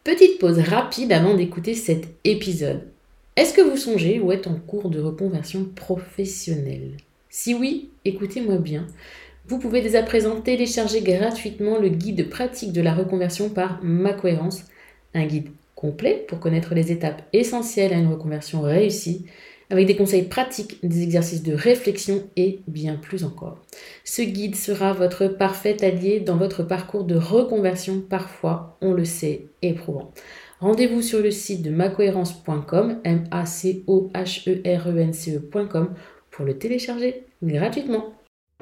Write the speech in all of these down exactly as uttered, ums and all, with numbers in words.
Petite pause rapide avant d'écouter cet épisode. Est-ce que vous songez ou êtes en cours de reconversion professionnelle? Si oui, écoutez-moi bien. Vous pouvez dès à présent télécharger gratuitement le guide pratique de la reconversion par Ma Cohérence, un guide complet pour connaître les étapes essentielles à une reconversion réussie, avec des conseils pratiques, des exercices de réflexion et bien plus encore. Ce guide sera votre parfait allié dans votre parcours de reconversion, parfois, on le sait, éprouvant. Rendez-vous sur le site de macohérence point com, M A C O H E R E N C E point com, pour le télécharger gratuitement.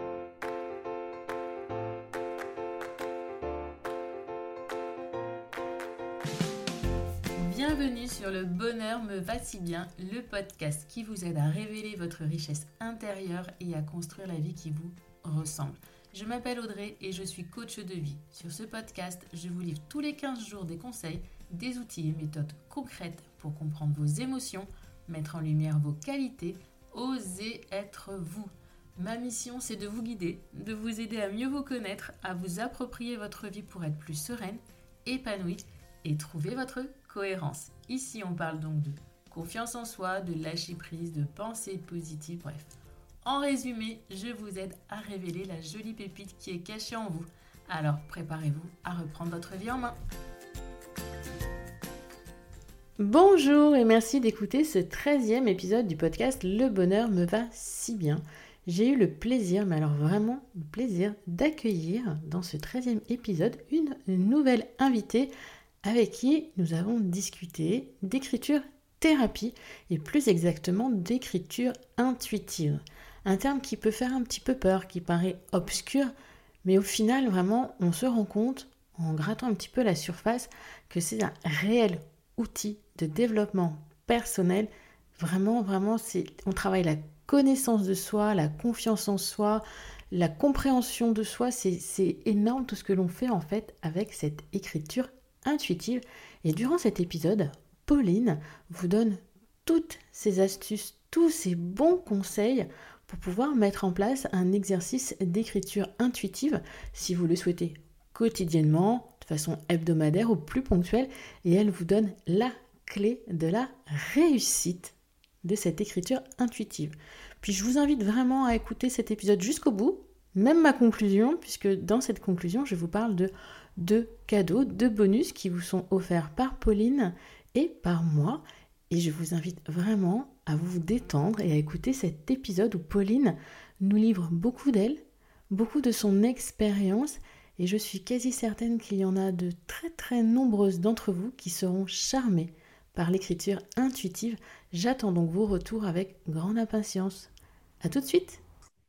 Bienvenue sur Le Bonheur me va si bien, le podcast qui vous aide à révéler votre richesse intérieure et à construire la vie qui vous ressemble. Je m'appelle Audrey et je suis coach de vie. Sur ce podcast, je vous livre tous les quinze jours des conseils, des outils et méthodes concrètes pour comprendre vos émotions, mettre en lumière vos qualités, oser être vous. Ma mission, c'est de vous guider, de vous aider à mieux vous connaître, à vous approprier votre vie pour être plus sereine, épanouie et trouver votre cohérence. Ici, on parle donc de confiance en soi, de lâcher prise, de pensée positive, bref. En résumé, je vous aide à révéler la jolie pépite qui est cachée en vous. Alors, préparez-vous à reprendre votre vie en main. Bonjour et merci d'écouter ce treizième épisode du podcast Le Bonheur me va si bien. J'ai eu le plaisir, mais alors vraiment le plaisir, d'accueillir dans ce treizième épisode une nouvelle invitée avec qui nous avons discuté d'écriture thérapie et plus exactement d'écriture intuitive. Un terme qui peut faire un petit peu peur, qui paraît obscur, mais au final vraiment on se rend compte en grattant un petit peu la surface que c'est un réel outil de développement personnel. Vraiment, vraiment, c'est, on travaille la connaissance de soi, la confiance en soi, la compréhension de soi. C'est, c'est énorme tout ce que l'on fait en fait avec cette écriture intuitive. Et durant cet épisode, Pauline vous donne toutes ces astuces, tous ces bons conseils pour pouvoir mettre en place un exercice d'écriture intuitive si vous le souhaitez quotidiennement, de façon hebdomadaire ou plus ponctuelle. Et elle vous donne la clé de la réussite de cette écriture intuitive. Puis je vous invite vraiment à écouter cet épisode jusqu'au bout, même ma conclusion, puisque dans cette conclusion, je vous parle de deux cadeaux, deux bonus qui vous sont offerts par Pauline et par moi. Et je vous invite vraiment à vous détendre et à écouter cet épisode où Pauline nous livre beaucoup d'elle, beaucoup de son expérience. Et je suis quasi certaine qu'il y en a de très très nombreuses d'entre vous qui seront charmées par l'écriture intuitive. J'attends donc vos retours avec grande impatience. À tout de suite!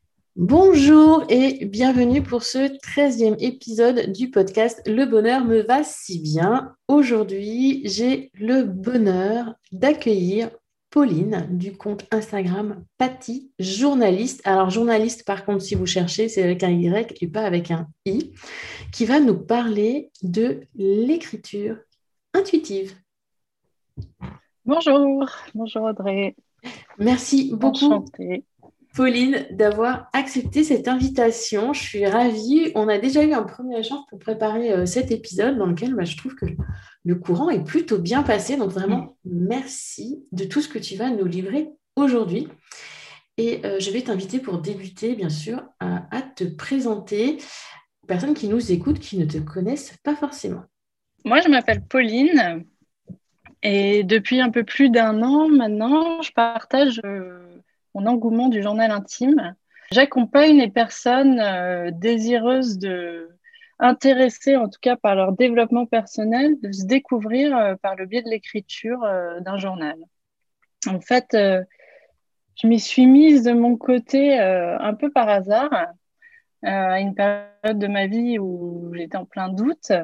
Bonjour et bienvenue pour ce treizième épisode du podcast Le Bonheur me va si bien. Aujourd'hui, j'ai le bonheur d'accueillir Pauline du compte Instagram Patty Journaliste. Alors journaliste par contre, si vous cherchez, c'est avec un Y et pas avec un I, qui va nous parler de l'écriture intuitive. Bonjour, bonjour Audrey. Merci beaucoup Enchantée. Pauline d'avoir accepté cette invitation. Je suis ravie. On a déjà eu un premier échange pour préparer euh, cet épisode dans lequel bah, je trouve que le courant est plutôt bien passé. Donc vraiment, merci de tout ce que tu vas nous livrer aujourd'hui. Et euh, je vais t'inviter pour débuter, bien sûr, à, à te présenter aux personnes qui nous écoutent, qui ne te connaissent pas forcément. Moi, je m'appelle Pauline et depuis un peu plus d'un an maintenant, je partage euh, mon engouement du journal intime. J'accompagne les personnes euh, désireuses de intéressées en tout cas par leur développement personnel, de se découvrir euh, par le biais de l'écriture euh, d'un journal. En fait, euh, je m'y suis mise de mon côté euh, un peu par hasard, euh, à une période de ma vie où j'étais en plein doute.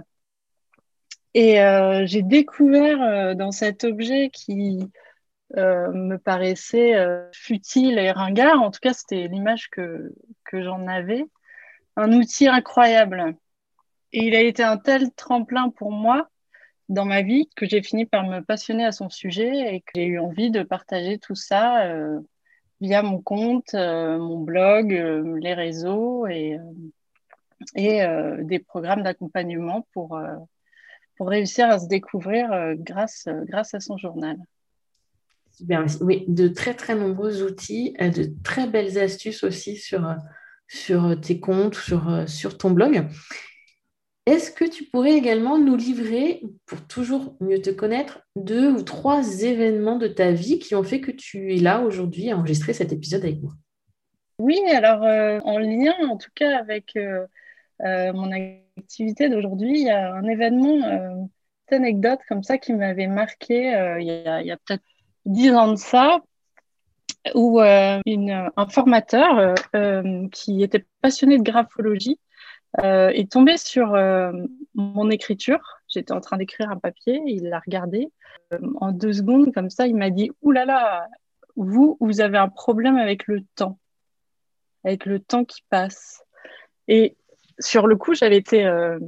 Et euh, j'ai découvert euh, dans cet objet qui euh, me paraissait euh, futile et ringard, en tout cas c'était l'image que, que j'en avais, un outil incroyable. Et il a été un tel tremplin pour moi dans ma vie que j'ai fini par me passionner à son sujet et que j'ai eu envie de partager tout ça euh, via mon compte, euh, mon blog, euh, les réseaux et, et euh, des programmes d'accompagnement pour... Euh, pour réussir à se découvrir euh, grâce, euh, grâce à son journal. Super, oui, de très très nombreux outils, euh, de très belles astuces aussi sur, euh, sur tes comptes, sur, euh, sur ton blog. Est-ce que tu pourrais également nous livrer, pour toujours mieux te connaître, deux ou trois événements de ta vie qui ont fait que tu es là aujourd'hui à enregistrer cet épisode avec moi? Oui, alors euh, en lien en tout cas avec euh, euh, mon activité d'aujourd'hui, il y a un événement, euh, une petite anecdote comme ça qui m'avait marqué euh, il y a, il y a peut-être dix ans de ça, où euh, une, un formateur euh, euh, qui était passionné de graphologie euh, est tombé sur euh, mon écriture. J'étais en train d'écrire un papier, il l'a regardé. Euh, en deux secondes, comme ça, il m'a dit, « Ouh là là, vous, vous avez un problème avec le temps, avec le temps qui passe. » Et sur le coup, j'avais été euh,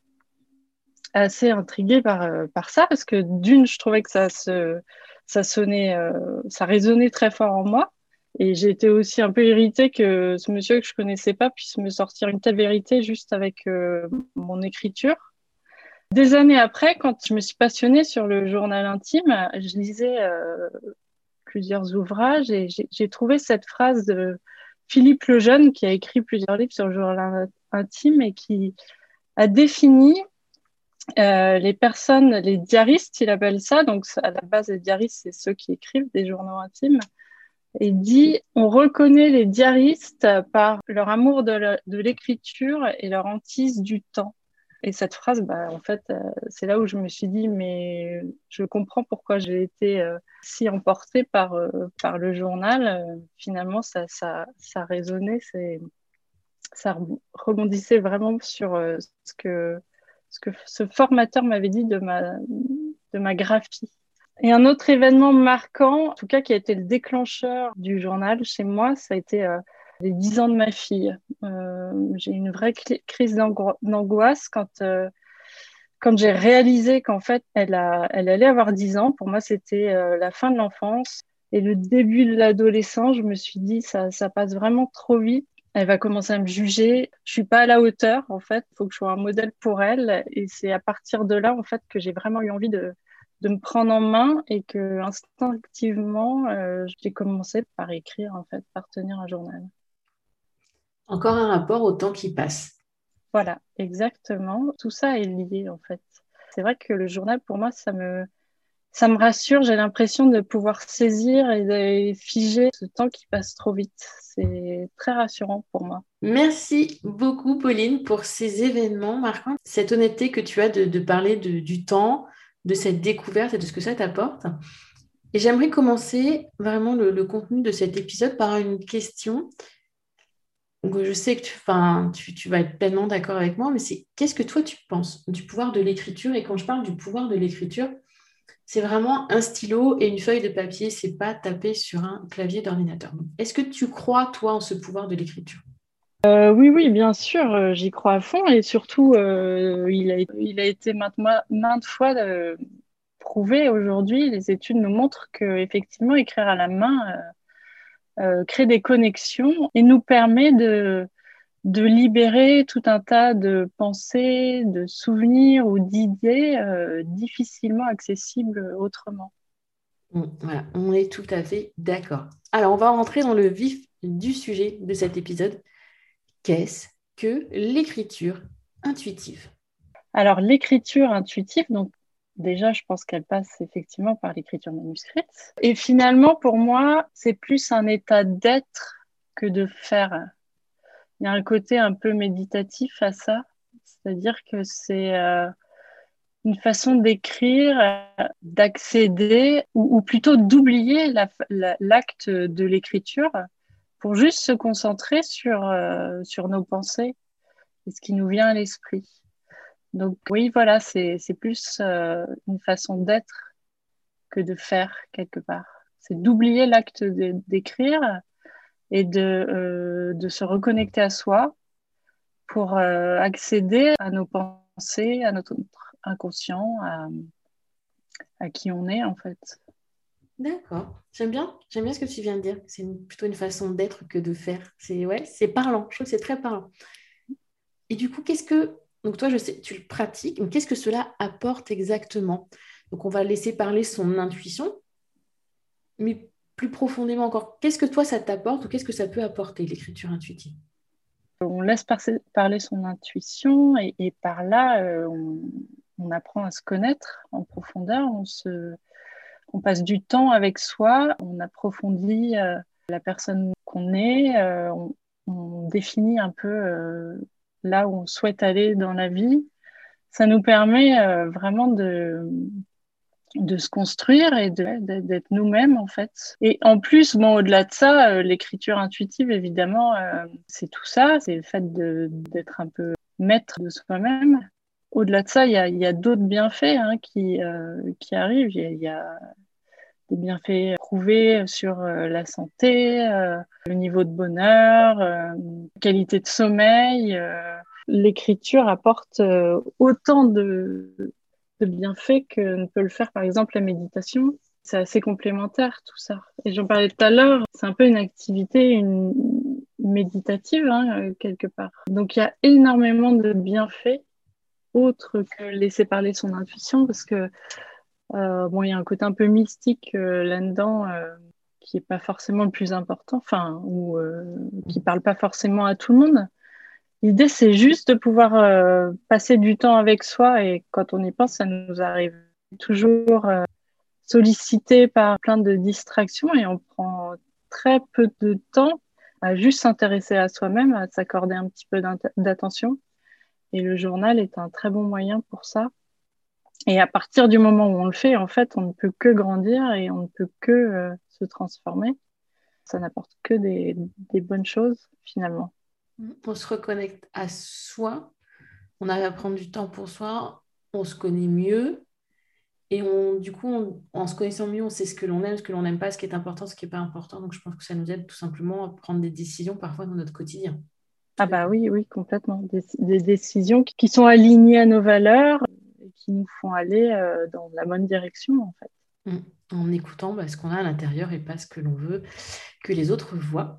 assez intriguée par, euh, par ça, parce que d'une, je trouvais que ça, se, ça sonnait, euh, ça résonnait très fort en moi. Et j'ai été aussi un peu irritée que ce monsieur que je connaissais pas puisse me sortir une telle vérité juste avec euh, mon écriture. Des années après, quand je me suis passionnée sur le journal intime, je lisais euh, plusieurs ouvrages et j'ai, j'ai trouvé cette phrase de Philippe Lejeune qui a écrit plusieurs livres sur le journal intime et qui a défini euh, les personnes, les diaristes, il appelle ça. Donc, à la base, les diaristes, c'est ceux qui écrivent des journaux intimes. Et dit, on reconnaît les diaristes par leur amour de, la- de l'écriture et leur hantise du temps. Et cette phrase, bah, en fait, euh, c'est là où je me suis dit, mais je comprends pourquoi j'ai été euh, si emportée par, euh, par le journal. Euh, finalement, ça, ça, ça résonnait, c'est, ça rebondissait vraiment sur euh, ce que, ce que ce formateur m'avait dit de ma, de ma graphie. Et un autre événement marquant, en tout cas qui a été le déclencheur du journal chez moi, ça a été euh, les dix ans de ma fille. Euh, j'ai eu une vraie cli- crise d'ango- d'angoisse quand, euh, quand j'ai réalisé qu'en fait, elle, a, elle allait avoir dix ans. Pour moi, c'était euh, la fin de l'enfance et le début de l'adolescence. Je me suis dit, ça, ça passe vraiment trop vite. Elle va commencer à me juger. Je suis pas à la hauteur, en fait. Il faut que je sois un modèle pour elle. Et c'est à partir de là, en fait, que j'ai vraiment eu envie de, de me prendre en main et que instinctivement, euh, j'ai commencé par écrire, en fait, par tenir un journal. Encore un rapport au temps qui passe. Voilà, exactement. Tout ça est lié, en fait. C'est vrai que le journal, pour moi, ça me, ça me rassure. J'ai l'impression de pouvoir saisir et de figer ce temps qui passe trop vite. C'est très rassurant pour moi. Merci beaucoup, Pauline, pour ces événements marquants, cette honnêteté que tu as de, de parler de- du temps, de cette découverte et de ce que ça t'apporte. Et j'aimerais commencer vraiment le, le contenu de cet épisode par une question. Donc, je sais que tu, enfin, tu, tu vas être pleinement d'accord avec moi, mais c'est qu'est-ce que toi tu penses du pouvoir de l'écriture? Et quand je parle du pouvoir de l'écriture, c'est vraiment un stylo et une feuille de papier, c'est pas taper sur un clavier d'ordinateur. Donc, est-ce que tu crois, toi, en ce pouvoir de l'écriture? Euh, oui, oui, bien sûr, euh, j'y crois à fond et surtout, euh, il a, il a été maintes, moi- maintes fois euh, prouvé aujourd'hui. Les études nous montrent que effectivement, écrire à la main euh, euh, crée des connexions et nous permet de, de libérer tout un tas de pensées, de souvenirs ou d'idées euh, difficilement accessibles autrement. Bon, voilà, on est tout à fait d'accord. Alors, on va rentrer dans le vif du sujet de cet épisode. Qu'est-ce que l'écriture intuitive? Alors, l'écriture intuitive, donc déjà, je pense qu'elle passe effectivement par l'écriture manuscrite. Et finalement, pour moi, c'est plus un état d'être que de faire. Il y a un côté un peu méditatif à ça, c'est-à-dire que c'est euh, une façon d'écrire, euh, d'accéder, ou, ou plutôt d'oublier la- la- l'acte de l'écriture pour juste se concentrer sur, euh, sur nos pensées et ce qui nous vient à l'esprit. Donc oui, voilà, c'est, c'est plus euh, une façon d'être que de faire quelque part. C'est d'oublier l'acte de- d'écrire et de, euh, de se reconnecter à soi pour euh, accéder à nos pensées, à notre inconscient, à, à qui on est en fait. D'accord. J'aime bien, j'aime bien ce que tu viens de dire. C'est une- plutôt une façon d'être que de faire. C'est ouais, c'est parlant. Je trouve que c'est très parlant. Et du coup, qu'est-ce que Donc toi, je sais, tu le pratiques, mais qu'est-ce que cela apporte exactement? Donc on va laisser parler son intuition, mais plus profondément encore, qu'est-ce que toi, ça t'apporte ou qu'est-ce que ça peut apporter, l'écriture intuitive? On laisse par- parler son intuition et, et par là, euh, on, on apprend à se connaître en profondeur, on se, on passe du temps avec soi, on approfondit euh, la personne qu'on est, euh, on, on définit un peu euh, là où on souhaite aller dans la vie. Ça nous permet euh, vraiment de, de se construire et de, de- d'être nous-mêmes en fait. Et en plus, bon, au-delà de ça, euh, l'écriture intuitive, évidemment, euh, c'est tout ça, c'est le fait de, d'être un peu maître de soi-même. Au-delà de ça, il y a, il y a d'autres bienfaits hein, qui, euh, qui arrivent. Il y a, il y a des bienfaits prouvés sur euh, la santé, euh, le niveau de bonheur, euh, qualité de sommeil. Euh, l'écriture apporte euh, autant de, de bienfaits que ne peut le faire par exemple la méditation. C'est assez complémentaire tout ça. Et j'en parlais tout à l'heure, c'est un peu une activité une, méditative hein, quelque part. Donc il y a énormément de bienfaits autres que laisser parler son intuition parce que euh, bon, il y a un côté un peu mystique euh, là-dedans euh, qui est pas forcément le plus important, enfin, ou euh, qui parle pas forcément à tout le monde. L'idée, c'est juste de pouvoir euh, passer du temps avec soi et quand on y pense, ça nous arrive toujours euh, sollicité par plein de distractions et on prend très peu de temps à juste s'intéresser à soi-même, à s'accorder un petit peu d'attention. Et le journal est un très bon moyen pour ça. Et à partir du moment où on le fait, en fait, on ne peut que grandir et on ne peut que euh, se transformer. Ça n'apporte que des, des bonnes choses, finalement. On se reconnecte à soi, on arrive à prendre du temps pour soi, on se connaît mieux et on, du coup, on- en se connaissant mieux, on sait ce que l'on aime, ce que l'on n'aime pas, ce qui est important, ce qui n'est pas important. Donc je pense que ça nous aide tout simplement à prendre des décisions parfois dans notre quotidien. Ah bah oui, oui, complètement. Des, des décisions qui, qui sont alignées à nos valeurs et qui nous font aller euh, dans la bonne direction, en fait. Mm. En écoutant bah, ce qu'on a à l'intérieur et pas ce que l'on veut que les autres voient.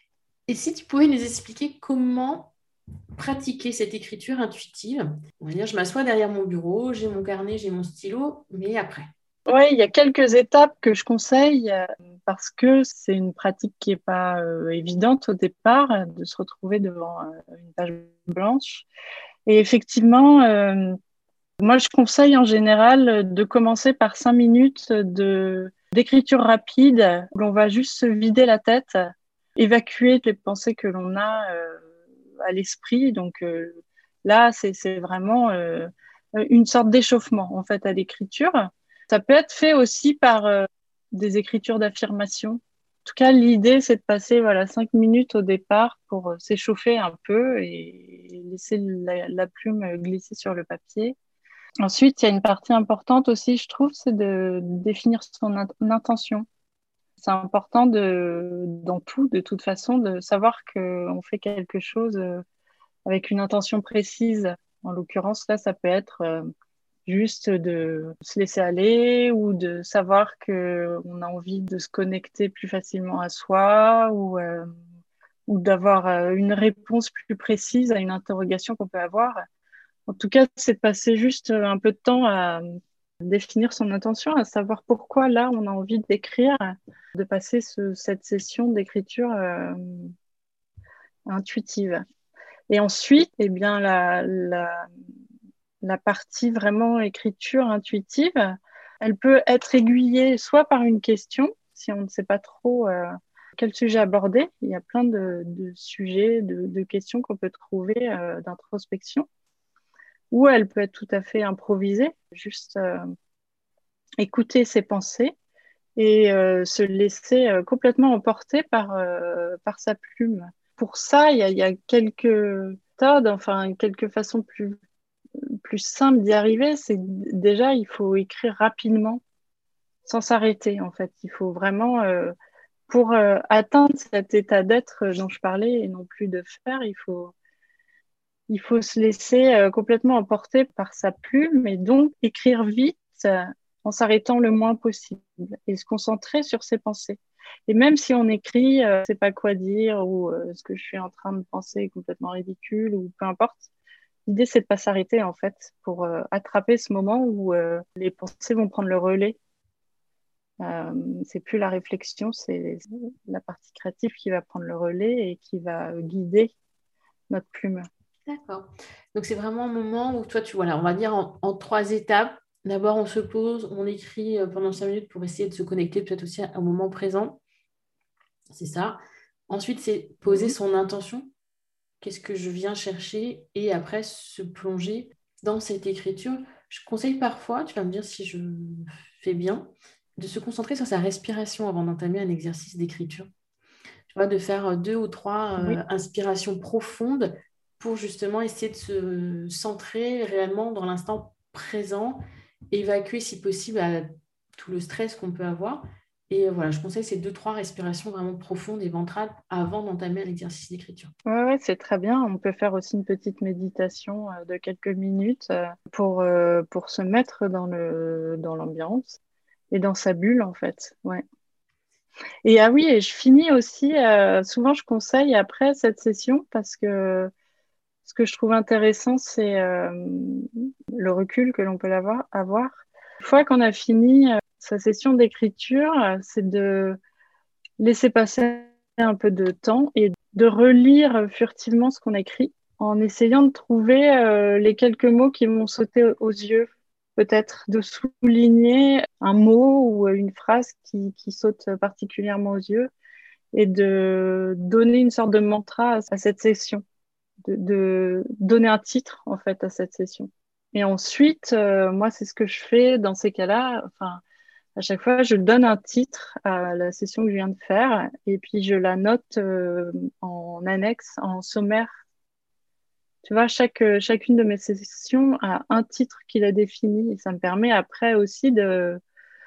Et si tu pouvais nous expliquer comment pratiquer cette écriture intuitive, on va dire, je m'assois derrière mon bureau, j'ai mon carnet, j'ai mon stylo, mais après. Oui, il y a quelques étapes que je conseille euh, parce que c'est une pratique qui n'est pas euh, évidente au départ, euh, de se retrouver devant euh, une page blanche. Et effectivement, euh, moi, je conseille en général de commencer par cinq minutes de d'écriture rapide où l'on va juste se vider la tête, évacuer les pensées que l'on a euh, à l'esprit. Donc euh, là, c'est c'est vraiment euh, une sorte d'échauffement en fait à l'écriture. Ça peut être fait aussi par euh, des écritures d'affirmation. En tout cas, l'idée, c'est de passer voilà cinq minutes au départ pour euh, s'échauffer un peu et laisser la, la plume glisser sur le papier. Ensuite, il y a une partie importante aussi, je trouve, c'est de définir son int- intention. C'est important de, dans tout, de toute façon, de savoir qu'on fait quelque chose euh, avec une intention précise. En l'occurrence, là, ça peut être euh, juste de se laisser aller ou de savoir que on a envie de se connecter plus facilement à soi ou, euh, ou d'avoir euh, une réponse plus précise à une interrogation qu'on peut avoir. En tout cas, c'est de passer juste un peu de temps à définir son intention, à savoir pourquoi là on a envie d'écrire, de passer ce- cette session d'écriture euh, intuitive. Et ensuite, eh bien, la, la, la partie vraiment écriture intuitive, elle peut être aiguillée soit par une question, si on ne sait pas trop euh, quel sujet aborder. Il y a plein de, de sujets, de, de questions qu'on peut trouver euh, d'introspection, ou elle peut être tout à fait improvisée, juste euh, écouter ses pensées et euh, se laisser euh, complètement emporter par, euh, par sa plume. Pour ça, il y a, il y a quelques méthodes, enfin quelques façons plus, plus simples d'y arriver. C'est déjà, il faut écrire rapidement, sans s'arrêter en fait. Il faut vraiment, euh, pour euh, atteindre cet état d'être dont je parlais et non plus de faire, il faut, il faut se laisser euh, complètement emporter par sa plume et donc écrire vite euh, en s'arrêtant le moins possible et se concentrer sur ses pensées. Et même si on écrit, euh, je sais pas quoi dire ou euh, ce que je suis en train de penser est complètement ridicule ou peu importe, L'idée, c'est de pas s'arrêter, en fait, pour euh, attraper ce moment où euh, les pensées vont prendre le relais. Euh, c'est plus la réflexion, c'est la partie créative qui va prendre le relais et qui va guider notre plume. D'accord. Donc c'est vraiment un moment où toi, tu voilà, on va dire en, en trois étapes. D'abord, on se pose, on écrit euh, pendant cinq minutes pour essayer de se connecter peut-être aussi à- au moment présent. C'est ça. Ensuite, c'est poser Mhm. son intention. Qu'est-ce que je viens chercher? Et après, se plonger dans cette écriture. Je conseille parfois, tu vas me dire si je fais bien, de se concentrer sur sa respiration avant d'entamer un exercice d'écriture. Tu vois, de faire euh, deux ou trois Oui, euh, inspirations profondes pour justement essayer de se centrer réellement dans l'instant présent, évacuer si possible à tout le stress qu'on peut avoir. Et euh, voilà, je conseille ces deux, trois respirations vraiment profondes et ventrales avant d'entamer un exercice d'écriture. ouais, ouais, c'est très bien. On peut faire aussi une petite méditation euh, de quelques minutes euh, pour, euh, pour se mettre dans le, dans l'ambiance et dans sa bulle, en fait. Ouais. Et ah oui, et je finis aussi, euh, souvent je conseille après cette session parce que ce que je trouve intéressant, c'est euh, le recul que l'on peut avoir, avoir. Une fois qu'on a fini euh, sa session d'écriture, euh, c'est de laisser passer un peu de temps et de relire furtivement ce qu'on écrit en essayant de trouver euh, les quelques mots qui vont sauter aux yeux, peut-être de souligner un mot ou une phrase qui, qui saute particulièrement aux yeux et de donner une sorte de mantra à, à cette session, de, de donner un titre en fait à cette session. Et ensuite, euh, moi, c'est ce que je fais dans ces cas-là. Enfin, à chaque fois, je donne un titre à la session que je viens de faire et puis je la note euh, en annexe, en sommaire. Tu vois, chaque, euh, chacune de mes sessions a un titre qui la définit et ça me permet après aussi de,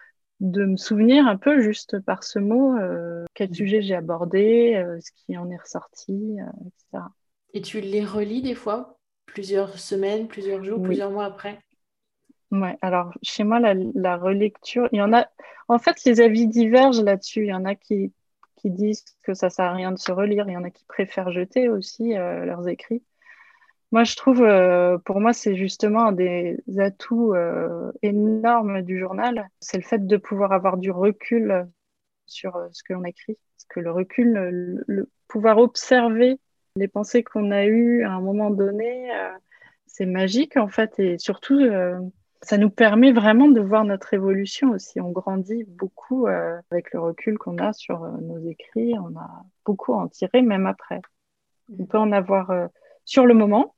de me souvenir un peu juste par ce mot euh, quel sujet j'ai abordé, euh, ce qui en est ressorti, euh, et cetera. Et tu les relis des fois, plusieurs semaines, plusieurs jours, Oui, plusieurs mois après. ouais. Alors chez moi, la, la relecture, il y en a. En fait, les avis divergent là-dessus. Il y en a qui, qui disent que ça sert à rien de se relire. Il y en a qui préfèrent jeter aussi euh, leurs écrits. Moi, je trouve, euh, pour moi, c'est justement un des atouts euh, énormes du journal. C'est le fait de pouvoir avoir du recul sur euh, ce que l'on écrit. Parce que le recul, le, le pouvoir observer les pensées qu'on a eues à un moment donné, euh, c'est magique en fait. Et surtout, euh, ça nous permet vraiment de voir notre évolution aussi. On grandit beaucoup euh, avec le recul qu'on a sur euh, nos écrits. On a beaucoup à en tirer, même après. On peut en avoir euh, sur le moment,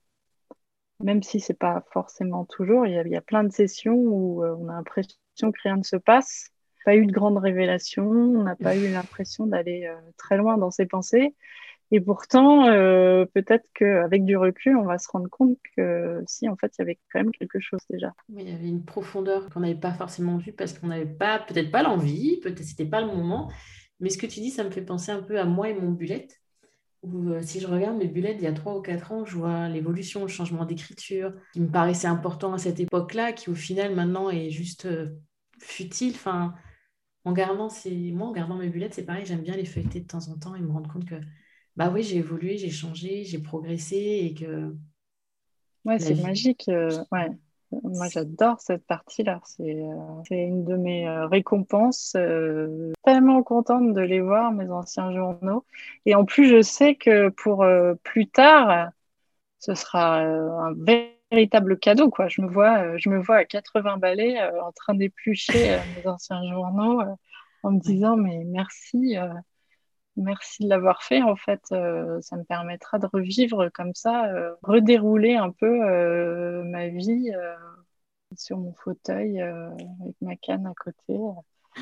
même si c'est pas forcément toujours. Il y a, il y a plein de sessions où euh, on a l'impression que rien ne se passe. Pas eu de grandes révélations, on n'a pas eu l'impression d'aller euh, très loin dans ses pensées. Et pourtant, euh, peut-être qu'avec du recul, on va se rendre compte que si, en fait, il y avait quand même quelque chose déjà. Oui, il y avait une profondeur qu'on n'avait pas forcément vue parce qu'on n'avait pas, peut-être pas l'envie, peut-être c'était pas le moment. Mais ce que tu dis, ça me fait penser un peu à moi et mon bullet. Où, euh, si je regarde mes bullets d'il y a trois ou quatre ans, je vois l'évolution, le changement d'écriture qui me paraissait important à cette époque-là, qui au final maintenant est juste euh, futile. Enfin, en gardant ces... Moi, en gardant mes bullets, c'est pareil, j'aime bien les feuilleter de temps en temps et me rendre compte que bah oui, j'ai évolué, j'ai changé, j'ai progressé et que Ouais, la c'est vie. magique. euh, ouais. Moi, j'adore cette partie-là. C'est euh, c'est une de mes euh, récompenses. Euh, tellement contente de les voir, mes anciens journaux. Et en plus, je sais que pour euh, plus tard, ce sera euh, un véritable cadeau, quoi. Je me vois, euh, je me vois à quatre-vingts balais euh, en train d'éplucher euh, mes anciens journaux euh, en me Ouais. disant, mais merci, euh, merci de l'avoir fait. En fait, Euh, ça me permettra de revivre comme ça, euh, redérouler un peu euh, ma vie euh, sur mon fauteuil euh, avec ma canne à côté. euh,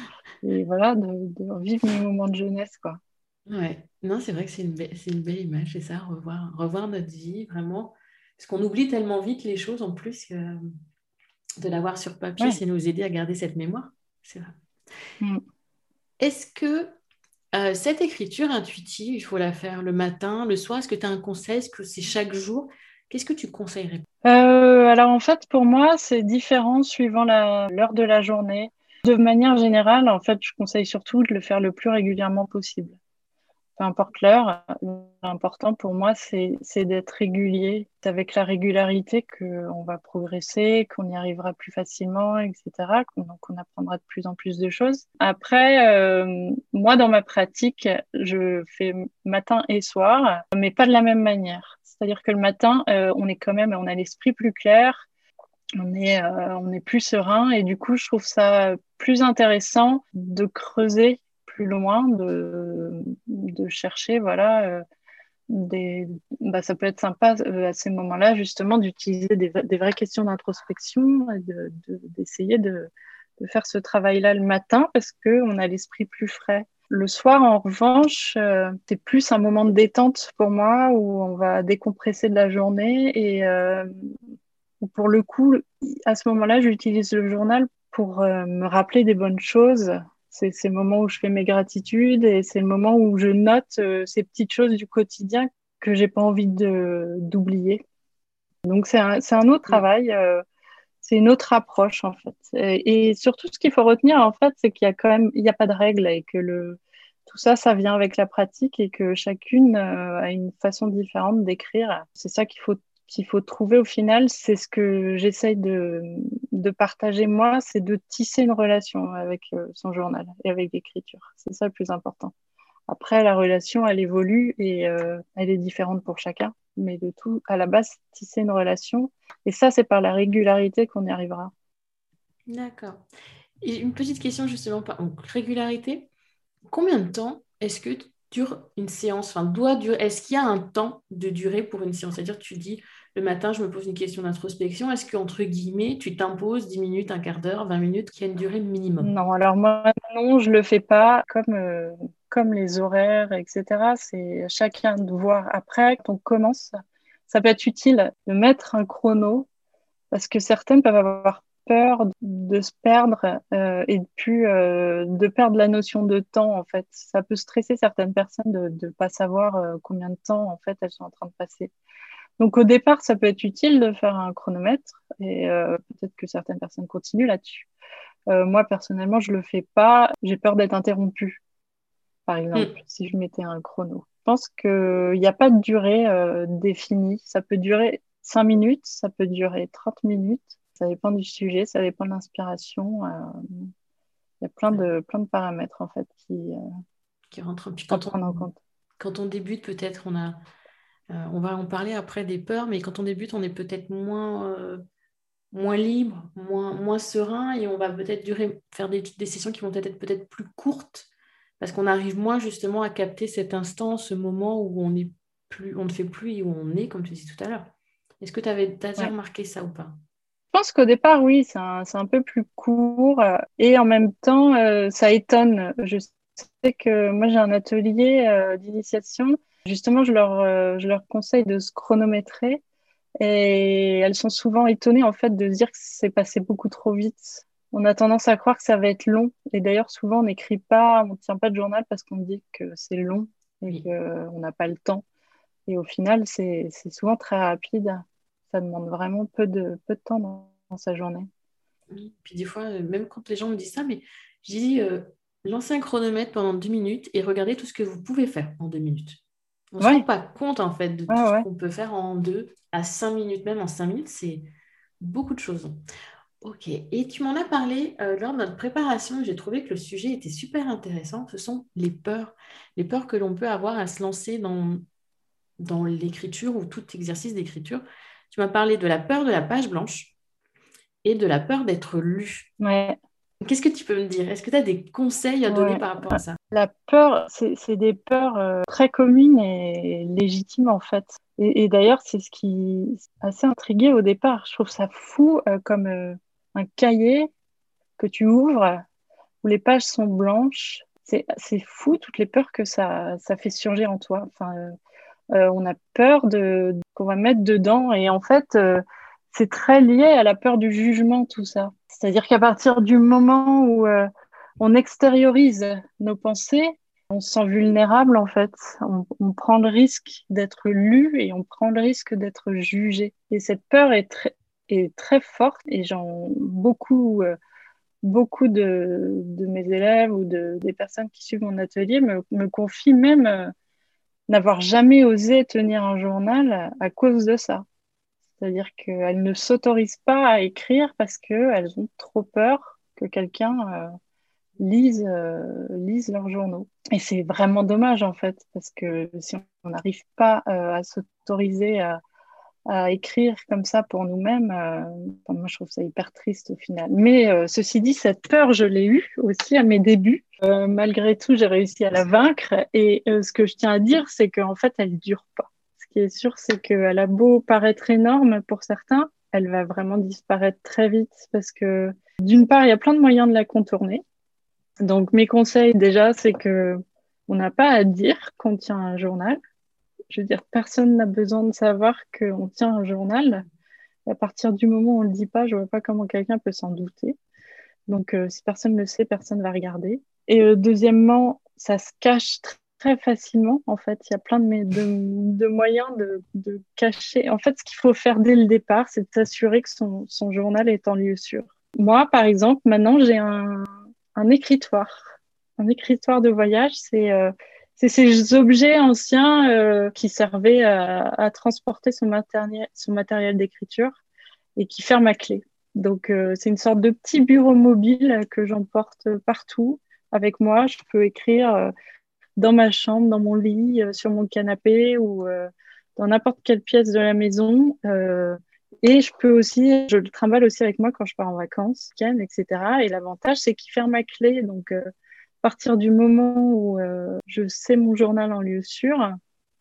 et voilà, de, de revivre mes moments de jeunesse, quoi. Ouais. Non, c'est vrai que c'est une, be- c'est une belle image, c'est ça, revoir, revoir notre vie, vraiment. Parce qu'on oublie tellement vite les choses en plus que de l'avoir sur papier, Ouais. c'est nous aider à garder cette mémoire. C'est vrai. Mm. Est-ce que euh, cette écriture intuitive, il faut la faire le matin, le soir? Est-ce que tu as un conseil? Est-ce que c'est chaque jour? Qu'est-ce que tu conseillerais? Euh, alors en fait, pour moi, c'est différent suivant la, l'heure de la journée. De manière générale, en fait, je conseille surtout de le faire le plus régulièrement possible. peu importe l'heure. L'important pour moi, c'est, c'est d'être régulier. C'est avec la régularité qu'on va progresser, qu'on y arrivera plus facilement, et cetera. Donc, on apprendra de plus en plus de choses. Après, euh, moi, dans ma pratique, je fais matin et soir, mais pas de la même manière. C'est-à-dire que le matin, euh, on est quand même, on a l'esprit plus clair, on est, euh, on est plus serein et du coup, je trouve ça plus intéressant de creuser plus loin, de, de chercher, voilà, euh, des, bah, ça peut être sympa euh, à ces moments-là, justement, d'utiliser des, des vraies questions d'introspection et de, de, d'essayer de, de faire ce travail-là le matin parce qu'on a l'esprit plus frais. Le soir, en revanche, euh, c'est plus un moment de détente pour moi où on va décompresser de la journée et euh, pour le coup, à ce moment-là, j'utilise le journal pour euh, me rappeler des bonnes choses. C'est ces moments où je fais mes gratitudes et c'est le moment où je note euh, ces petites choses du quotidien que j'ai pas envie de d'oublier. Donc c'est un, c'est un autre travail, euh, c'est une autre approche en fait. Et, et surtout, ce qu'il faut retenir en fait, c'est qu'il y a quand même, il n'y a pas de règle et que le tout ça, ça vient avec la pratique et que chacune euh, a une façon différente d'écrire. C'est ça qu'il faut qu'il faut trouver au final, c'est ce que j'essaye de, de partager moi, c'est de tisser une relation avec euh, son journal et avec l'écriture. C'est ça le plus important. Après, la relation, elle évolue et euh, elle est différente pour chacun. Mais de tout, à la base, tisser une relation. Et ça, c'est par la régularité qu'on y arrivera. D'accord. Et une petite question justement, par donc, régularité. Combien de temps est-ce que dure une séance? Enfin, doit durer. Est-ce qu'il y a un temps de durée pour une séance? C'est-à-dire, tu dis le matin, je me pose une question d'introspection. Est-ce qu'entre guillemets, tu t'imposes dix minutes, un quart d'heure, vingt minutes, qui a une durée minimum? Non, alors moi, non, je le fais pas comme, euh, comme les horaires, et cetera. C'est chacun de voir après, quand on commence. Ça peut être utile de mettre un chrono parce que certaines peuvent avoir peur de se perdre euh, et de plus euh, de perdre la notion de temps en fait. Ça peut stresser certaines personnes de ne pas savoir euh, combien de temps en fait elles sont en train de passer. Donc au départ, ça peut être utile de faire un chronomètre et euh, peut-être que certaines personnes continuent là-dessus. Euh, moi personnellement, je le fais pas. J'ai peur d'être interrompue, par exemple, Hmm. si je mettais un chrono. Je pense qu'il n'y a pas de durée euh, définie. Ça peut durer cinq minutes, ça peut durer trente minutes. Ça dépend du sujet, ça dépend de l'inspiration. Euh, Il y a plein de, plein de paramètres en fait qui, euh, Qui rentre. Puis à quand prendre on, en compte. quand on débute, peut-être on a, euh, on va en parler après des peurs, mais quand on débute, on est peut-être moins, euh, moins libre, moins, moins serein, et on va peut-être durer, faire des, des sessions qui vont peut-être être peut-être plus courtes, parce qu'on arrive moins justement à capter cet instant, ce moment où on est plus, on ne fait plus et où on est, comme tu dis tout à l'heure. Est-ce que tu avais, t'as déjà Ouais. remarqué ça ou pas? Je pense qu'au départ, oui, c'est un, c'est un peu plus court euh, et en même temps, euh, ça étonne. Je sais que moi, j'ai un atelier euh, d'initiation. Justement, je leur, euh, je leur conseille de se chronométrer et elles sont souvent étonnées en fait de se dire que c'est passé beaucoup trop vite. On a tendance à croire que ça va être long et d'ailleurs, souvent, on n'écrit pas, on ne tient pas de journal parce qu'on dit que c'est long et Oui. qu'on n'a pas le temps. Et au final, c'est, c'est souvent très rapide. Ça demande vraiment peu de, peu de temps dans, dans sa journée. Oui. Puis des fois, euh, même quand les gens me disent ça, mais je dis, euh, lancez un chronomètre pendant deux minutes et regardez tout ce que vous pouvez faire en deux minutes. On ne se rend Ouais, pas compte en fait de ouais, tout ce ouais. qu'on peut faire en deux à cinq minutes, même en cinq minutes, c'est beaucoup de choses. Ok, et tu m'en as parlé euh, lors de notre préparation. J'ai trouvé que le sujet était super intéressant. Ce sont les peurs, les peurs que l'on peut avoir à se lancer dans, dans l'écriture ou tout exercice d'écriture. Tu m'as parlé de la peur de la page blanche et de la peur d'être lu. Ouais, Qu'est-ce que tu peux me dire? Est-ce que tu as des conseils à donner ouais. par rapport à ça? La peur, c'est, c'est des peurs euh, très communes et légitimes en fait. Et, et d'ailleurs, c'est ce qui est assez intrigué au départ. Je trouve ça fou euh, comme euh, un cahier que tu ouvres où les pages sont blanches. C'est, c'est fou toutes les peurs que ça, ça fait surgir en toi. Enfin, euh, euh, on a peur de qu'on va mettre dedans et en fait, euh, c'est très lié à la peur du jugement, tout ça. C'est-à-dire qu'à partir du moment où euh, on extériorise nos pensées, on se sent vulnérable en fait. On, on prend le risque d'être lu et on prend le risque d'être jugé. Et cette peur est très, est très forte et j'en beaucoup, euh, beaucoup de, de mes élèves ou de, des personnes qui suivent mon atelier me, me confient même. Euh, n'avoir jamais osé tenir un journal à cause de ça. C'est-à-dire qu'elles ne s'autorisent pas à écrire parce qu'elles ont trop peur que quelqu'un euh, lise, euh, lise leurs journaux. Et c'est vraiment dommage en fait, parce que si on n'arrive pas euh, à s'autoriser à, à écrire comme ça pour nous-mêmes, euh, enfin, moi je trouve ça hyper triste au final. Mais euh, ceci dit, cette peur, je l'ai eue aussi à mes débuts. Euh, malgré tout, j'ai réussi à la vaincre. Et euh, ce que je tiens à dire, c'est qu'en fait, elle ne dure pas. Ce qui est sûr, c'est qu'elle a beau paraître énorme pour certains, elle va vraiment disparaître très vite parce que d'une part, il y a plein de moyens de la contourner. Donc, mes conseils, déjà, c'est que on n'a pas à dire qu'on tient un journal. Je veux dire, personne n'a besoin de savoir qu'on tient un journal. À partir du moment où on ne le dit pas, je ne vois pas comment quelqu'un peut s'en douter. Donc, euh, si personne ne le sait, personne ne va regarder. Et euh, deuxièmement, ça se cache tr- très facilement. En fait, il y a plein de, de, de moyens de, de cacher. En fait, ce qu'il faut faire dès le départ, c'est de s'assurer que son, son journal est en lieu sûr. Moi, par exemple, maintenant, j'ai un, un écritoire. Un écritoire de voyage, c'est euh, c'est ces objets anciens euh, qui servaient à, à transporter son matériel, son matériel d'écriture et qui ferment à clé. Donc, euh, c'est une sorte de petit bureau mobile que j'emporte partout avec moi. Je peux écrire euh, dans ma chambre, dans mon lit, euh, sur mon canapé ou euh, dans n'importe quelle pièce de la maison. Euh, et je peux aussi, je le trimballe aussi avec moi quand je pars en vacances, week-end, et cetera. Et l'avantage, c'est qu'il ferme à clé. Donc, euh, à partir du moment où euh, je sais mon journal en lieu sûr,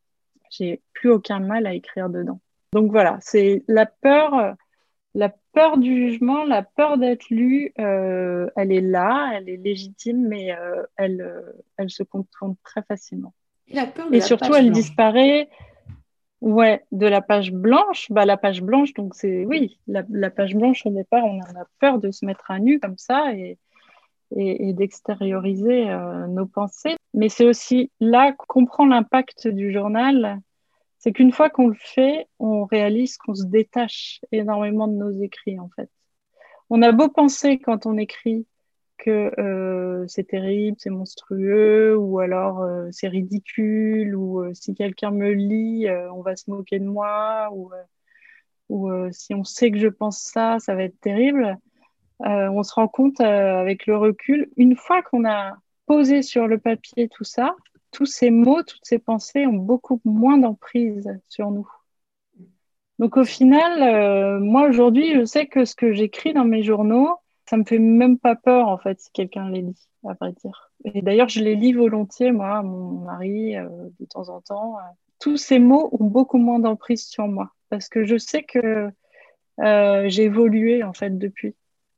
j'ai plus aucun mal à écrire dedans. Donc voilà, c'est la peur. La peur du jugement, la peur d'être lue, euh, elle est là, elle est légitime, mais euh, elle, euh, elle se contourne très facilement. Et la peur de Et la surtout, page elle blanche. disparaît, ouais, de la page blanche. Bah, la page blanche, donc c'est, oui, la, la page blanche, au départ, on en a peur de se mettre à nu comme ça et, et, et d'extérioriser euh, nos pensées. Mais c'est aussi là qu'on comprend l'impact du journal. C'est qu'une fois qu'on le fait, on réalise qu'on se détache énormément de nos écrits, en fait. On a beau penser quand on écrit que euh, c'est terrible, c'est monstrueux, ou alors euh, c'est ridicule, ou euh, si quelqu'un me lit, euh, on va se moquer de moi, ou, euh, ou euh, si on sait que je pense ça, ça va être terrible. Euh, on se rend compte euh, avec le recul, une fois qu'on a posé sur le papier tout ça, tous ces mots, toutes ces pensées ont beaucoup moins d'emprise sur nous. Donc au final, euh, moi aujourd'hui, je sais que ce que j'écris dans mes journaux, ça me fait même pas peur en fait si quelqu'un les lit, à vrai dire. Et d'ailleurs, je les lis volontiers, moi, à mon mari, euh, de temps en temps. Tous ces mots ont beaucoup moins d'emprise sur moi parce que je sais que euh, j'ai évolué en fait depuis.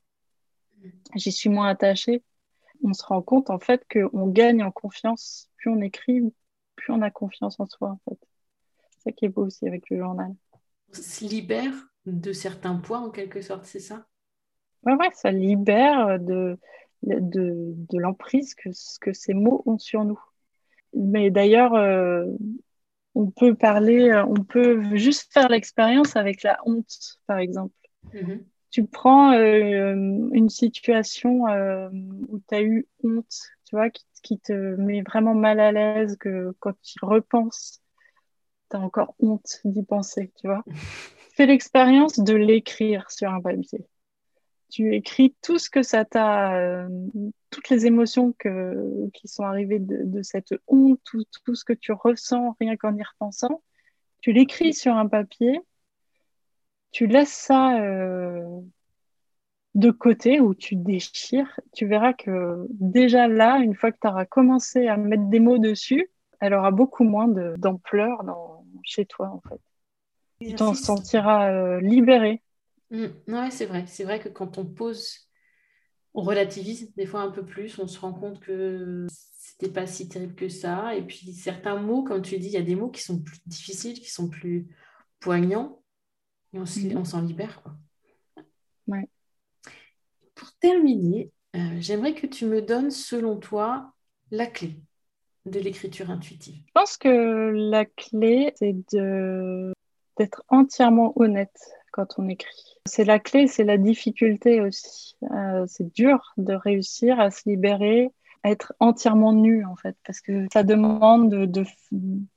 J'y suis moins attachée. On se rend compte en fait qu'on gagne en confiance. Plus on écrit, plus on a confiance en soi en fait. C'est ça qui est beau aussi avec le journal. On se libère de certains poids en quelque sorte, c'est ça? Ouais, ouais, ça libère de, de, de l'emprise que, que ces mots ont sur nous. Mais d'ailleurs, euh, on peut parler, euh, on peut juste faire l'expérience avec la honte, par exemple. Mhm. Tu prends euh, une situation euh, où tu as eu honte, tu vois, qui, qui te met vraiment mal à l'aise, que quand tu y repenses, tu as encore honte d'y penser, tu vois. Fais l'expérience de l'écrire sur un papier. Tu écris tout ce que ça t'a, euh, toutes les émotions que, qui sont arrivées de, de cette honte, tout, tout ce que tu ressens rien qu'en y repensant. Tu l'écris sur un papier, tu laisses ça euh, de côté ou tu déchires. Tu verras que déjà là, une fois que tu auras commencé à mettre des mots dessus, elle aura beaucoup moins de, d'ampleur dans, chez toi, en fait. Tu t'en Exercice. sentiras euh, libéré. Mm. Ouais, c'est vrai. C'est vrai que quand on pose, on relativise des fois un peu plus, on se rend compte que c'était pas si terrible que ça. Et puis certains mots, comme tu dis, il y a des mots qui sont plus difficiles, qui sont plus poignants, et on se- Mhm. on s'en libère, quoi. Ouais. Pour terminer, euh, j'aimerais que tu me donnes, selon toi, la clé de l'écriture intuitive. Je pense que la clé, c'est de d'être entièrement honnête quand on écrit. C'est la clé, c'est la difficulté aussi. Euh, c'est dur de réussir à se libérer, à être entièrement nu en fait, parce que ça demande de, de,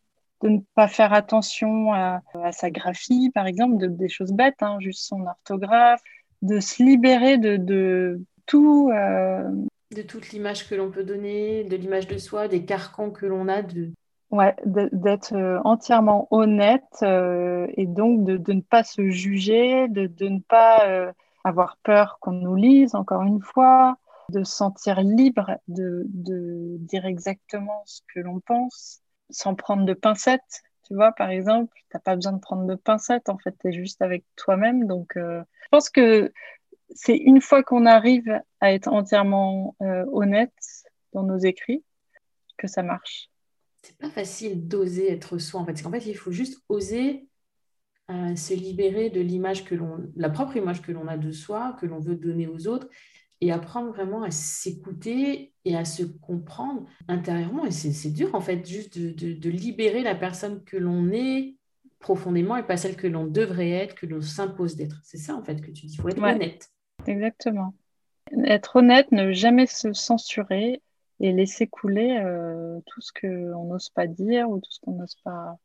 de ne pas faire attention à, à sa graphie, par exemple, de, des choses bêtes, hein, juste son orthographe, de se libérer de, de tout. Euh... De toute l'image que l'on peut donner, de l'image de soi, des carcans que l'on a. De... Ouais, d'être euh, entièrement honnête euh, et donc de, de ne pas se juger, de, de ne pas euh, avoir peur qu'on nous lise, encore une fois, de se sentir libre de, de dire exactement ce que l'on pense, sans prendre de pincettes. Tu vois, par exemple, t'as pas besoin de prendre de pincettes, en fait, tu es juste avec toi-même. Donc, euh, je pense que c'est une fois qu'on arrive à être entièrement euh, honnête dans nos écrits que ça marche. C'est pas facile d'oser être soi, en fait. C'est qu'en fait, il faut juste oser euh, se libérer de l'image que l'on, la propre image que l'on a de soi, que l'on veut donner aux autres, et apprendre vraiment à s'écouter et à se comprendre intérieurement. Et c'est, c'est dur, en fait, juste de, de, de libérer la personne que l'on est profondément et pas celle que l'on devrait être, que l'on s'impose d'être. C'est ça, en fait, que tu dis. Il faut être Ouais, honnête. exactement. Être honnête, ne jamais se censurer et laisser couler euh, tout ce qu'on n'ose pas dire ou tout ce qu'on n'ose pas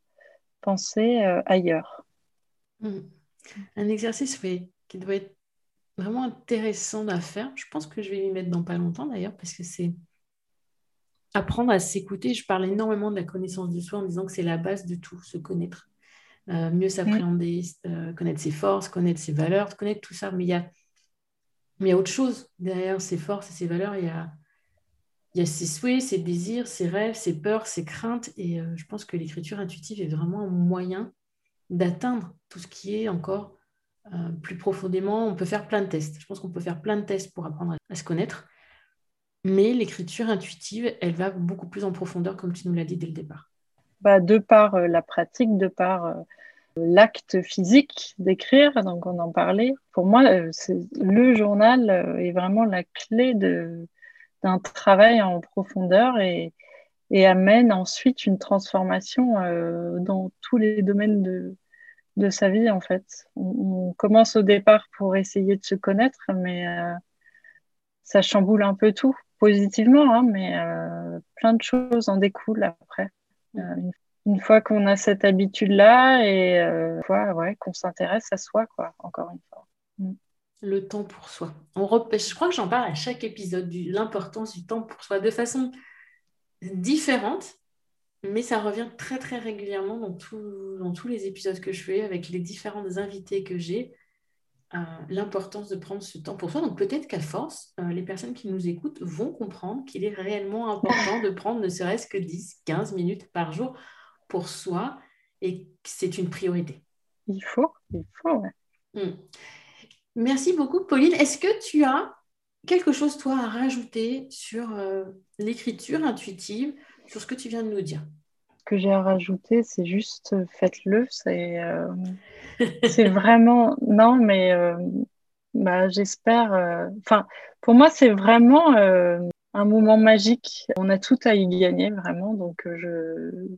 penser euh, ailleurs. Mm. Un exercice oui, qui doit être vraiment intéressant à faire. Je pense que je vais m'y mettre dans pas longtemps d'ailleurs, parce que c'est apprendre à s'écouter. Je parle énormément de la connaissance de soi en disant que c'est la base de tout, se connaître. Euh, mieux Mm. s'appréhender, euh, connaître ses forces, connaître ses valeurs, connaître tout ça. Mais il y a, mais il y a autre chose derrière ses forces et ses valeurs. Il y a, il y a ses souhaits, ses désirs, ses rêves, ses peurs, ses craintes. Et euh, je pense que l'écriture intuitive est vraiment un moyen d'atteindre tout ce qui est encore euh, plus profondément. On peut faire plein de tests. Je pense qu'on peut faire plein de tests pour apprendre à se connaître. Mais l'écriture intuitive, elle va beaucoup plus en profondeur, comme tu nous l'as dit dès le départ. Bah, de par euh, la pratique, de par euh, l'acte physique d'écrire, donc on en parlait, pour moi, euh, c'est, le journal euh, est vraiment la clé de, d'un travail en profondeur et, et amène ensuite une transformation euh, dans tous les domaines de, de sa vie, en fait. On, on commence au départ pour essayer de se connaître, mais euh, ça chamboule un peu tout, positivement, hein, mais euh, plein de choses en découlent après. Euh, une, une fois qu'on a cette habitude-là et euh, fois, ouais, qu'on s'intéresse à soi, quoi, encore une fois. Mm. Le temps pour soi. On repêche, je crois que j'en parle à chaque épisode, de l'importance du temps pour soi, de façon différente, mais ça revient très très régulièrement dans, tout- dans tous les épisodes que je fais, avec les différentes invités que j'ai, euh, l'importance de prendre ce temps pour soi. Donc peut-être qu'à force, euh, les personnes qui nous écoutent vont comprendre qu'il est réellement important de prendre ne serait-ce que dix quinze minutes par jour pour soi et que c'est une priorité. Il faut, il faut, ouais. Mm. Merci beaucoup, Pauline. Est-ce que tu as quelque chose, toi, à rajouter sur euh, l'écriture intuitive, sur ce que tu viens de nous dire? Ce que j'ai à rajouter, c'est juste euh, faites-le. C'est euh, c'est vraiment, non, mais euh, bah, j'espère. euh, Enfin, pour moi, c'est vraiment euh, un moment magique. On a tout à y gagner, vraiment. Donc, euh, je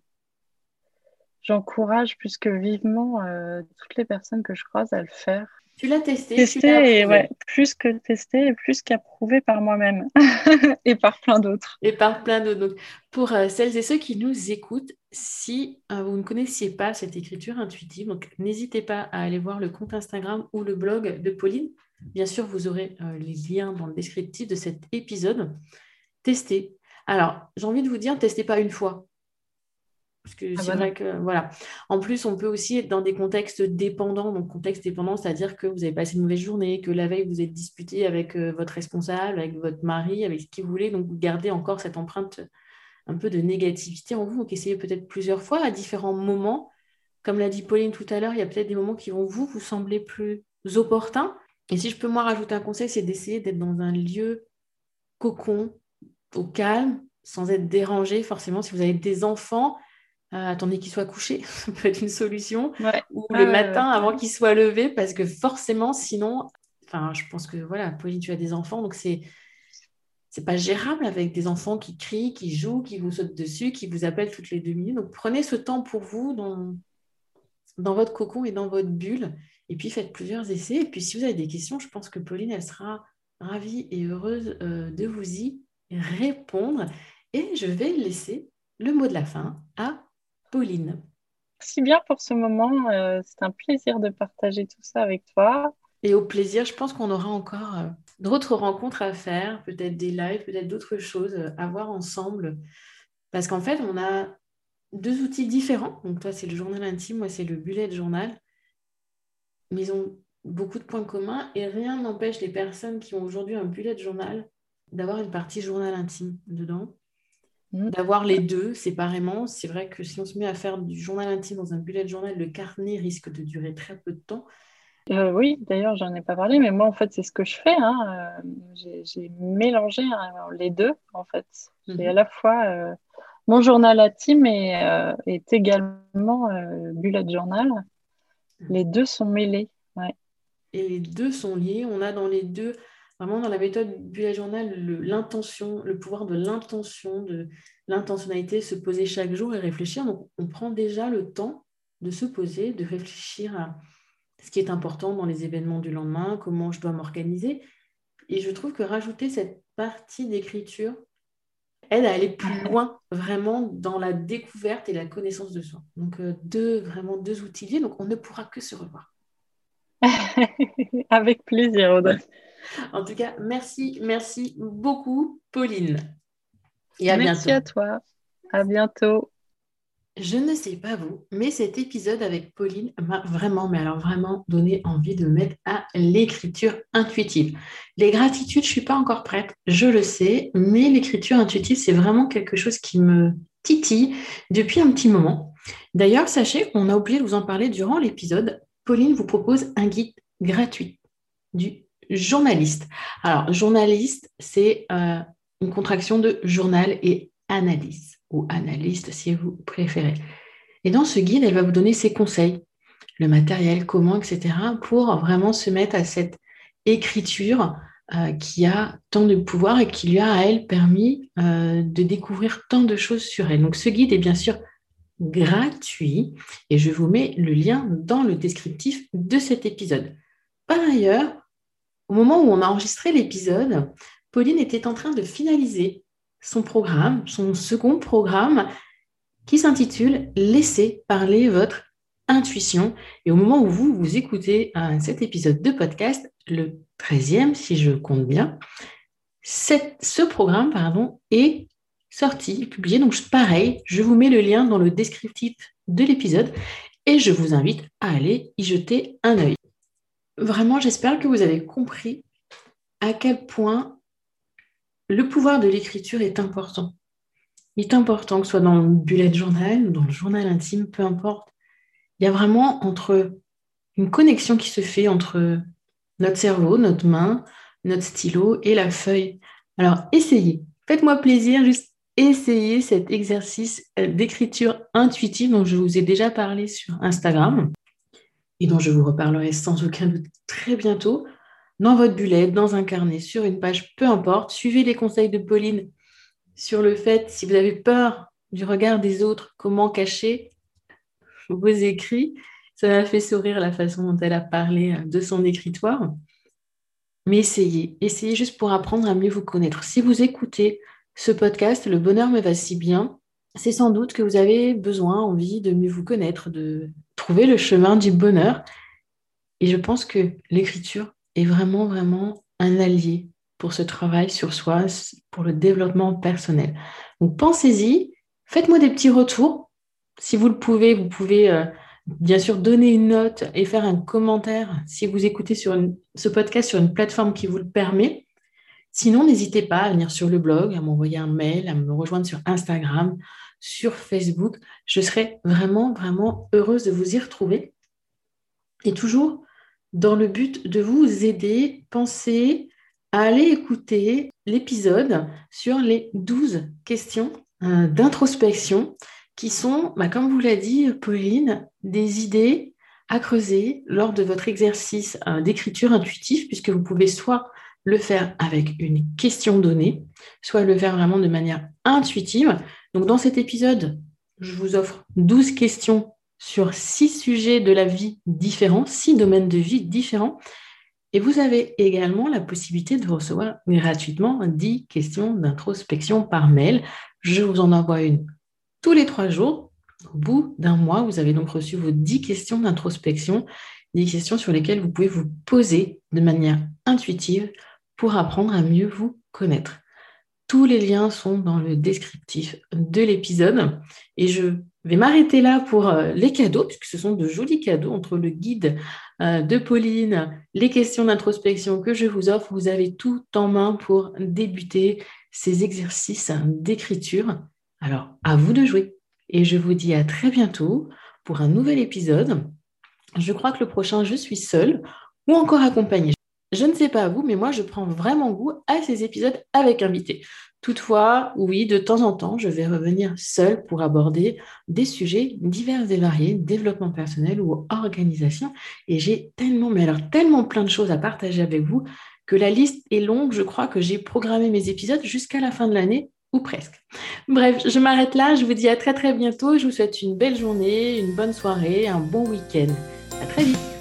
j'encourage plus que vivement euh, toutes les personnes que je croise à le faire. Tu l'as testé, tu l'as Tester et ouais, approuvé. plus que tester et plus qu'approuvé par moi-même et par plein d'autres. Et par plein d'autres. Donc, pour euh, celles et ceux qui nous écoutent, si euh, vous ne connaissiez pas cette écriture intuitive, donc n'hésitez pas à aller voir le compte Instagram ou le blog de Pauline. Bien sûr, vous aurez euh, les liens dans le descriptif de cet épisode. Testez. Alors, j'ai envie de vous dire, testez pas une fois. Parce que Ah c'est bah non. vrai que, voilà. En plus, on peut aussi être dans des contextes dépendants. Donc, contexte dépendant, c'est-à-dire que vous avez passé une mauvaise journée, que la veille, vous êtes disputé avec euh, votre responsable, avec votre mari, avec qui vous voulez. Donc, vous gardez encore cette empreinte un peu de négativité en vous. Donc, essayez peut-être plusieurs fois à différents moments. Comme l'a dit Pauline tout à l'heure, il y a peut-être des moments qui vont vous, vous sembler plus opportuns. Et si je peux moi rajouter un conseil, c'est d'essayer d'être dans un lieu cocon, au calme, sans être dérangé. Forcément, si vous avez des enfants, euh, attendez qu'ils soient couchés, ça peut être une solution. Ouais. Ou le Ah ouais, matin ouais. avant qu'ils soient levés, parce que forcément, sinon, enfin, je pense que voilà, Pauline, tu as des enfants, donc c'est c'est pas gérable avec des enfants qui crient, qui jouent, qui vous sautent dessus, qui vous appellent toutes les deux minutes. Donc prenez ce temps pour vous dans, dans votre cocon et dans votre bulle, et puis faites plusieurs essais. Et puis si vous avez des questions, je pense que Pauline, elle sera ravie et heureuse euh, de vous y répondre. Et je vais laisser le mot de la fin à Pauline. Merci bien pour ce moment. Euh, c'est un plaisir de partager tout ça avec toi. Et au plaisir, je pense qu'on aura encore euh, d'autres rencontres à faire, peut-être des lives, peut-être d'autres choses euh, à voir ensemble. Parce qu'en fait, on a deux outils différents. Donc toi, c'est le journal intime, moi, c'est le bullet journal. Mais ils ont beaucoup de points communs et rien n'empêche les personnes qui ont aujourd'hui un bullet journal d'avoir une partie journal intime dedans, Mm. d'avoir les deux séparément. C'est vrai que si on se met à faire du journal intime dans un bullet journal, le carnet risque de durer très peu de temps. Euh, oui, d'ailleurs, j'en ai pas parlé, mais moi, en fait, c'est ce que je fais, hein. Euh, j'ai, j'ai mélangé hein, les deux, en fait. J'ai à Mhm. la fois euh, mon journal intime et euh, est également euh, bullet journal. Les deux sont mêlés. Ouais. Et les deux sont liés. On a dans les deux, vraiment dans la méthode bullet journal, le- l'intention, le pouvoir de l'intention, de l'intentionnalité, se poser chaque jour et réfléchir. Donc, on prend déjà le temps de se poser, de réfléchir à ce qui est important dans les événements du lendemain, comment je dois m'organiser. Et je trouve que rajouter cette partie d'écriture aide à aller plus loin, vraiment dans la découverte et la connaissance de soi. Donc, euh, deux, vraiment deux outils liés. Donc, on ne pourra que se revoir. Avec plaisir, Audrey. En tout cas, merci, merci beaucoup, Pauline. Et à Merci bientôt. à toi. À bientôt. Je ne sais pas vous, mais cet épisode avec Pauline m'a vraiment, mais alors vraiment donné envie de me mettre à l'écriture intuitive. Les gratitudes, je ne suis pas encore prête, je le sais, mais l'écriture intuitive, c'est vraiment quelque chose qui me titille depuis un petit moment. D'ailleurs, sachez qu'on a oublié de vous en parler durant l'épisode. Pauline vous propose un guide gratuit du journaliste. Alors, journaliste, c'est euh, une contraction de journal et analyse, ou analyste si vous préférez. Et dans ce guide, elle va vous donner ses conseils, le matériel, comment, et cetera, pour vraiment se mettre à cette écriture euh, qui a tant de pouvoir et qui lui a, à elle, permis euh, de découvrir tant de choses sur elle. Donc, ce guide est bien sûr gratuit et je vous mets le lien dans le descriptif de cet épisode. Par ailleurs, au moment où on a enregistré l'épisode, Pauline était en train de finaliser son programme, son second programme, qui s'intitule Laissez parler votre intuition. Et au moment où vous, vous écoutez euh, cet épisode de podcast, le treizième, si je compte bien, cette- ce programme pardon, est sorti, publié. Donc, pareil, je vous mets le lien dans le descriptif de l'épisode et je vous invite à aller y jeter un œil. Vraiment, j'espère que vous avez compris à quel point le pouvoir de l'écriture est important. Il est important que ce soit dans le bullet journal ou dans le journal intime, peu importe. Il y a vraiment entre une connexion qui se fait entre notre cerveau, notre main, notre stylo et la feuille. Alors, essayez. Faites-moi plaisir, juste essayez cet exercice euh, d'écriture intuitive dont je vous ai déjà parlé sur Instagram et dont je vous reparlerai sans aucun doute très bientôt dans votre bullet, dans un carnet, sur une page, peu importe. Suivez les conseils de Pauline sur le fait, si vous avez peur du regard des autres, comment cacher vos écrits. Ça m'a fait sourire la façon dont elle a parlé de son écritoire. Mais essayez, essayez juste pour apprendre à mieux vous connaître. Si vous écoutez ce podcast, Le bonheur me va si bien, c'est sans doute que vous avez besoin, envie de mieux vous connaître, de trouver le chemin du bonheur. Et je pense que l'écriture est vraiment, vraiment un allié pour ce travail sur soi, pour le développement personnel. Donc pensez-y, faites-moi des petits retours. Si vous le pouvez, vous pouvez euh, bien sûr donner une note et faire un commentaire si vous écoutez sur une- ce podcast sur une plateforme qui vous le permet. Sinon, n'hésitez pas à venir sur le blog, à m'envoyer un mail, à me rejoindre sur Instagram, sur Facebook. Je serai vraiment, vraiment heureuse de vous y retrouver. Et toujours dans le but de vous aider, pensez à aller écouter l'épisode sur les douze questions euh, d'introspection qui sont, bah, comme vous l'a dit Pauline, des idées à creuser lors de votre exercice euh, d'écriture intuitive, puisque vous pouvez soit le faire avec une question donnée, soit le faire vraiment de manière intuitive. Donc dans cet épisode, je vous offre douze questions sur six sujets de la vie différents, six domaines de vie différents. Et vous avez également la possibilité de recevoir gratuitement dix questions d'introspection par mail. Je vous en envoie une tous les trois jours. Au bout d'un mois, vous avez donc reçu vos dix questions d'introspection, des questions sur lesquelles vous pouvez vous poser de manière intuitive pour apprendre à mieux vous connaître. Tous les liens sont dans le descriptif de l'épisode et je vais m'arrêter là pour euh, les cadeaux, puisque ce sont de jolis cadeaux entre le guide euh, de Pauline, les questions d'introspection que je vous offre. Vous avez tout en main pour débuter ces exercices d'écriture. Alors, à vous de jouer. Et je vous dis à très bientôt pour un nouvel épisode. Je crois que le prochain, je suis seule ou encore accompagnée. Je ne sais pas vous, mais moi, je prends vraiment goût à ces épisodes avec invité. Toutefois, oui, de temps en temps, je vais revenir seule pour aborder des sujets divers et variés, développement personnel ou organisation. Et j'ai tellement, mais alors tellement plein de choses à partager avec vous que la liste est longue. Je crois que j'ai programmé mes épisodes jusqu'à la fin de l'année ou presque. Bref, je m'arrête là. Je vous dis à très très bientôt. Je vous souhaite une belle journée, une bonne soirée, un bon week-end. À très vite.